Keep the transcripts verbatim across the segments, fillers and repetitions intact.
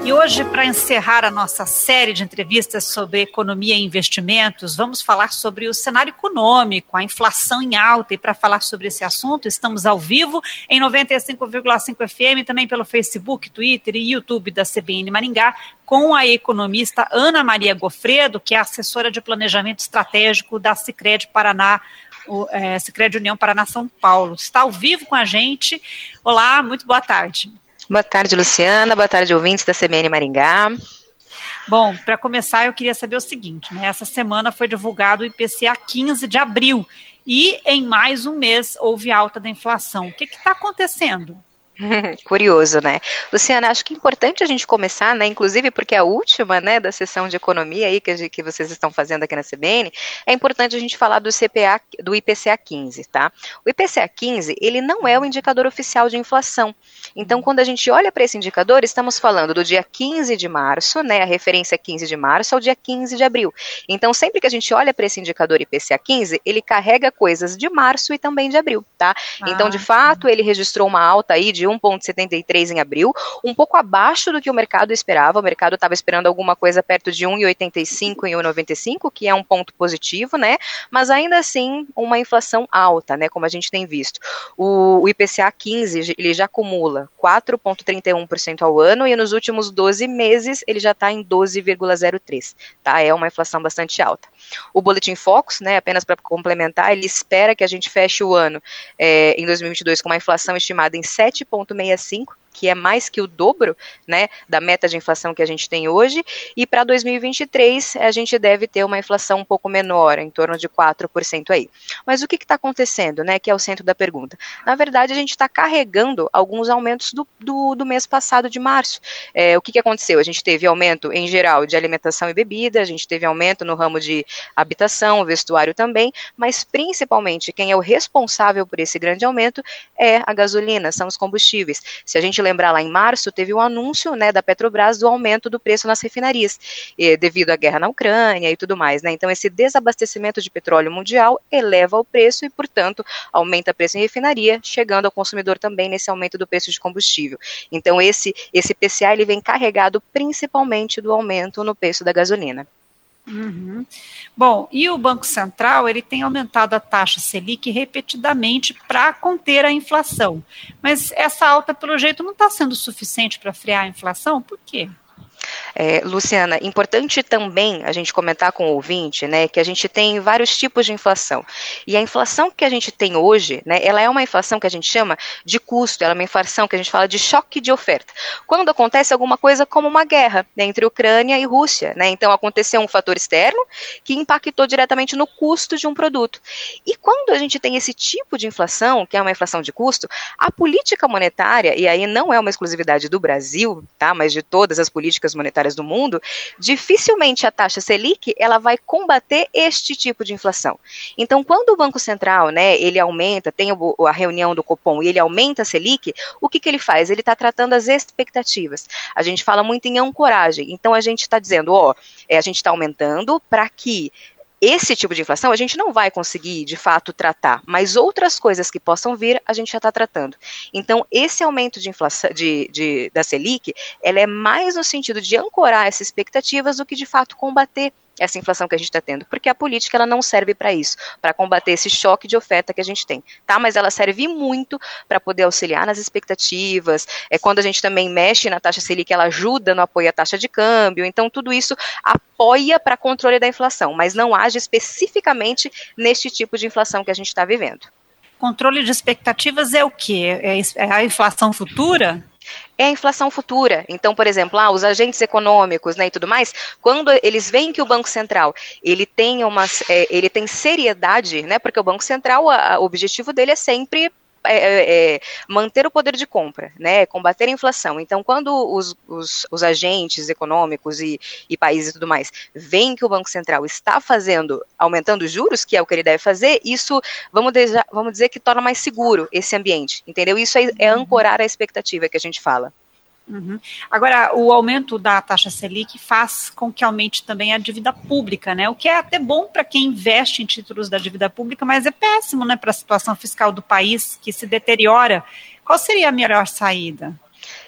E hoje, para encerrar a nossa série de entrevistas sobre economia e investimentos, vamos falar sobre o cenário econômico, a inflação em alta. E para falar sobre esse assunto, estamos ao vivo em noventa e cinco vírgula cinco F M, também pelo Facebook, Twitter e YouTube da C B N Maringá, com a economista Ana Maria Gofredo, que é assessora de planejamento estratégico da Sicredi Paraná, o é, Sicredi União Paraná São Paulo. Está ao vivo com a gente. Olá, muito boa tarde. Boa tarde, Luciana. Boa tarde, ouvintes da C B N Maringá. Bom, para começar, eu queria saber o seguinte, né? Essa semana foi divulgado o I P C A quinze de abril e em mais um mês houve alta da inflação. O que está acontecendo? Curioso, né? Luciana, acho que é importante a gente começar, né, inclusive porque é a última, né, da sessão de economia aí que, que vocês estão fazendo aqui na C B N, é importante a gente falar do C P A, do I P C A quinze, tá? O I P C A quinze, ele não é o indicador oficial de inflação. Então, quando a gente olha para esse indicador, estamos falando do dia quinze de março, né, a referência é quinze de março ao dia quinze de abril. Então, sempre que a gente olha para esse indicador I P C A quinze, ele carrega coisas de março e também de abril, tá? Ah, então, de fato, ele registrou uma alta aí de um vírgula setenta e três em abril, um pouco abaixo do que o mercado esperava. O mercado estava esperando alguma coisa perto de um vírgula oitenta e cinco em um vírgula noventa e cinco, que é um ponto positivo, né? Mas ainda assim, uma inflação alta, né? Como a gente tem visto. O, o I P C A quinze, ele já acumula quatro vírgula trinta e um por cento ao ano e nos últimos doze meses ele já está em doze vírgula zero três, tá? É uma inflação bastante alta. O Boletim Focus, né, apenas para complementar, ele espera que a gente feche o ano é, em dois mil e vinte e dois com uma inflação estimada em sete vírgula sessenta e cinco, que é mais que o dobro, né, da meta de inflação que a gente tem hoje, e para dois mil e vinte e três a gente deve ter uma inflação um pouco menor, em torno de quatro por cento aí. Mas o que está acontecendo, né, que é o centro da pergunta? Na verdade, a gente está carregando alguns aumentos do, do, do mês passado de março. É, o que, que aconteceu? A gente teve aumento, em geral, de alimentação e bebida, a gente teve aumento no ramo de habitação, vestuário também, mas principalmente quem é o responsável por esse grande aumento é a gasolina, são os combustíveis. Se a gente lembrar lá em março, teve um anúncio, né, da Petrobras do aumento do preço nas refinarias, e, devido à guerra na Ucrânia e tudo mais, né? Então esse desabastecimento de petróleo mundial eleva o preço e, portanto, aumenta o preço em refinaria, chegando ao consumidor também nesse aumento do preço de combustível. Então esse, esse I P C A ele vem carregado principalmente do aumento no preço da gasolina. Uhum. Bom, e o Banco Central, ele tem aumentado a taxa Selic repetidamente para conter a inflação, mas essa alta, pelo jeito, não está sendo suficiente para frear a inflação. Por quê? É, Luciana, importante também a gente comentar com o ouvinte, né, que a gente tem vários tipos de inflação. E a inflação que a gente tem hoje, né, ela é uma inflação que a gente chama de custo, ela é uma inflação que a gente fala de choque de oferta. Quando acontece alguma coisa como uma guerra, né, entre Ucrânia e Rússia, né, então aconteceu um fator externo que impactou diretamente no custo de um produto. E quando a gente tem esse tipo de inflação, que é uma inflação de custo, a política monetária, e aí não é uma exclusividade do Brasil, tá, mas de todas as políticas monetárias do mundo, dificilmente a taxa Selic ela vai combater este tipo de inflação. Então, quando o Banco Central, né, ele aumenta, tem a reunião do Copom e ele aumenta a Selic, o que, que ele faz? Ele está tratando as expectativas. A gente fala muito em ancoragem, então a gente está dizendo, ó, é, a gente está aumentando para que esse tipo de inflação a gente não vai conseguir, de fato, tratar, mas outras coisas que possam vir, a gente já está tratando. Então, esse aumento de inflação de, de, da Selic, ela é mais no sentido de ancorar essas expectativas do que, de fato, combater essa inflação que a gente está tendo, porque a política ela não serve para isso, para combater esse choque de oferta que a gente tem, tá? Mas ela serve muito para poder auxiliar nas expectativas, é quando a gente também mexe na taxa Selic, ela ajuda no apoio à taxa de câmbio, então tudo isso apoia para controle da inflação, mas não age especificamente neste tipo de inflação que a gente está vivendo. Controle de expectativas é o quê? É a inflação futura? É a inflação futura. Então, por exemplo, ah, os agentes econômicos, né, e tudo mais, quando eles veem que o Banco Central ele tem, uma, é, ele tem seriedade, né, porque o Banco Central, a, o objetivo dele é sempre É, é, manter o poder de compra, né, combater a inflação. Então, quando os, os, os agentes econômicos e, e países e tudo mais veem que o Banco Central está fazendo, aumentando os juros, que é o que ele deve fazer, isso, vamos, deja, vamos dizer que torna mais seguro esse ambiente, entendeu? Isso é, é ancorar a expectativa que a gente fala. Uhum. Agora, o aumento da taxa Selic faz com que aumente também a dívida pública, né? O que é até bom para quem investe em títulos da dívida pública, mas é péssimo, né, para a situação fiscal do país, que se deteriora. Qual seria a melhor saída?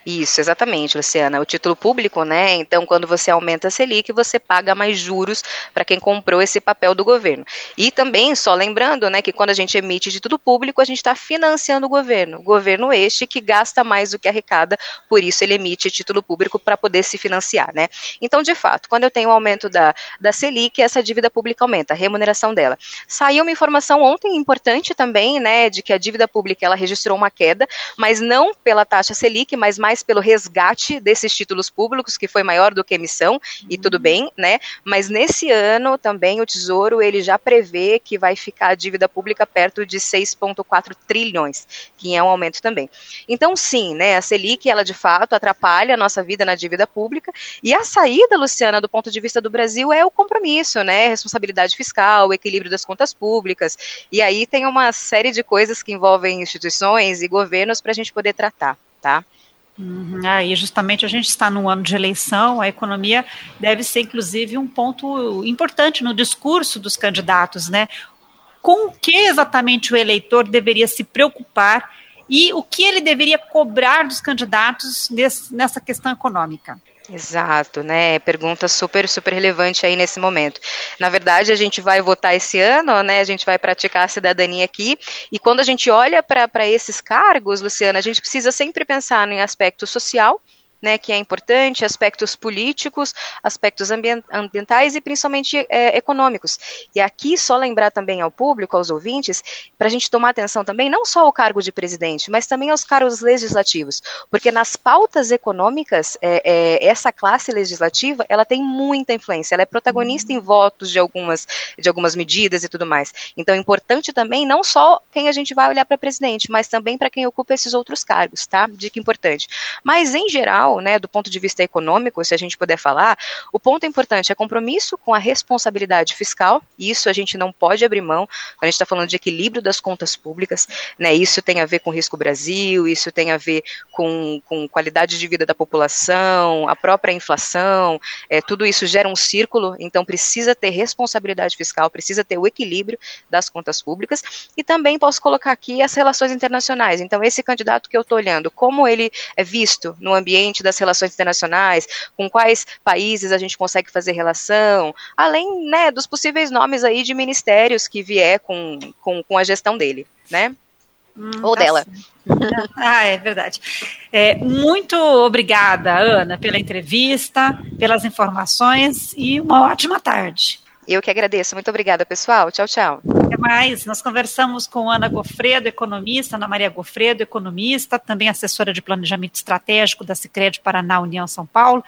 Isso, exatamente, Luciana. O título público, né? Então, quando você aumenta a Selic, você paga mais juros para quem comprou esse papel do governo. E também, só lembrando, né, que quando a gente emite título público, a gente está financiando o governo. O governo este que gasta mais do que arrecada, por isso ele emite título público para poder se financiar, né? Então, de fato, quando eu tenho o aumento da, da Selic, essa dívida pública aumenta, a remuneração dela. Saiu uma informação ontem importante também, né, de que a dívida pública ela registrou uma queda, mas não pela taxa Selic, mas mais pelo resgate desses títulos públicos, que foi maior do que a emissão, e tudo bem, né? Mas nesse ano também o Tesouro ele já prevê que vai ficar a dívida pública perto de seis vírgula quatro trilhões, que é um aumento também. Então sim, né, a Selic ela de fato atrapalha a nossa vida na dívida pública, e a saída, Luciana, do ponto de vista do Brasil é o compromisso, né, responsabilidade fiscal, o equilíbrio das contas públicas, e aí tem uma série de coisas que envolvem instituições e governos para a gente poder tratar, tá? Uhum, aí justamente a gente está num ano de eleição, a economia deve ser inclusive um ponto importante no discurso dos candidatos, né? Com o que exatamente o eleitor deveria se preocupar e o que ele deveria cobrar dos candidatos nesse, nessa questão econômica? Exato, né? Pergunta super, super relevante aí nesse momento. Na verdade, a gente vai votar esse ano, né? A gente vai praticar a cidadania aqui. E quando a gente olha para esses cargos, Luciana, a gente precisa sempre pensar em aspecto social, né, que é importante, aspectos políticos, aspectos ambientais e principalmente é, econômicos. E aqui só lembrar também ao público, aos ouvintes, para a gente tomar atenção também, não só ao cargo de presidente, mas também aos cargos legislativos, porque nas pautas econômicas, é, é, essa classe legislativa, ela tem muita influência, ela é protagonista em votos de algumas, de algumas medidas e tudo mais. Então é importante também, não só quem a gente vai olhar para presidente, mas também para quem ocupa esses outros cargos, tá? Dica importante. Mas, em geral, né, do ponto de vista econômico, se a gente puder falar, o ponto importante é compromisso com a responsabilidade fiscal, e isso a gente não pode abrir mão, a gente está falando de equilíbrio das contas públicas, né, isso tem a ver com risco Brasil, isso tem a ver com, com qualidade de vida da população, a própria inflação, é, tudo isso gera um círculo, então precisa ter responsabilidade fiscal, precisa ter o equilíbrio das contas públicas, e também posso colocar aqui as relações internacionais, então esse candidato que eu estou olhando, como ele é visto no ambiente das relações internacionais, com quais países a gente consegue fazer relação, além, né, dos possíveis nomes aí de ministérios que vier com, com, com a gestão dele, né? Hum, Ou tá dela. Certo. Ah, é verdade. É, muito obrigada, Ana, pela entrevista, pelas informações e uma ótima tarde. Eu que agradeço. Muito obrigada, pessoal. Tchau, tchau. Até mais. Nós conversamos com Ana Gofredo, economista, Ana Maria Gofredo, economista, também assessora de planejamento estratégico da Sicredi Paraná União São Paulo.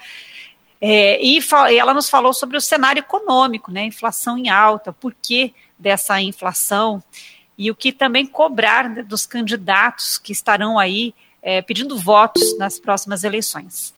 É, e, e ela nos falou sobre o cenário econômico, né? Inflação em alta, por que dessa inflação e o que também cobrar, né, dos candidatos que estarão aí é, pedindo votos nas próximas eleições.